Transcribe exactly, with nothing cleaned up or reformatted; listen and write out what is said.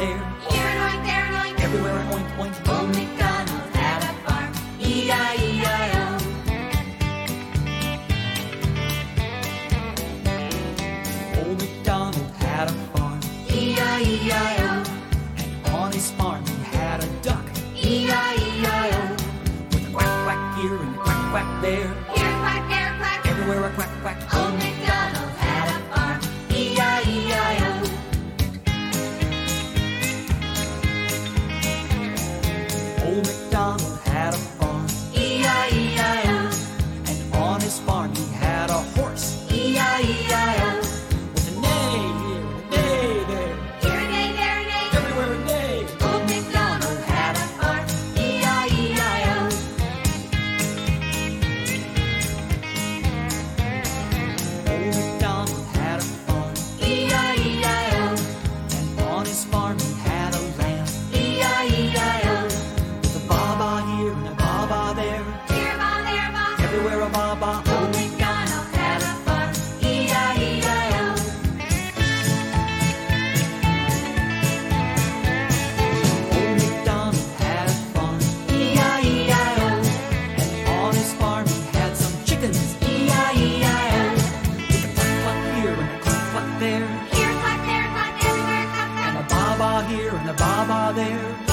there. Here an oink, there an oink. Everywhere an oink, oink. Old MacDonald had a farm. E I E I O. Old MacDonald had a farm. E I E I O. And on his farm he had a duck. E I E I O. With a quack, quack here and a quack, quack there. Here a quack, there a quack. Everywhere a quack, quack. Old MacDonald had a farm. E I E I O. Old MacDonald had a farm. E I E I O. And on his farm he had a horse. E I E I O. With a neigh here and a neigh there. Here a neigh, there a neigh. Everywhere a neigh. Old MacDonald had a farm. E I E I O. Old MacDonald had a farm. E I E I O. And on his farm he had a lamb. E I E I O. With a baba here and a baba there. Here a ba, there a ba. Everywhere a baba. Old MacDonald had a farm. E I E I O. Old MacDonald had a farm. E I E I O. And on his farm he had some chickens. E I E I O. With a cluck, cluck here and a cluck, cluck there. Here a quack, there a quack. Everywhere a quack, And quack. a baba here and a baba there.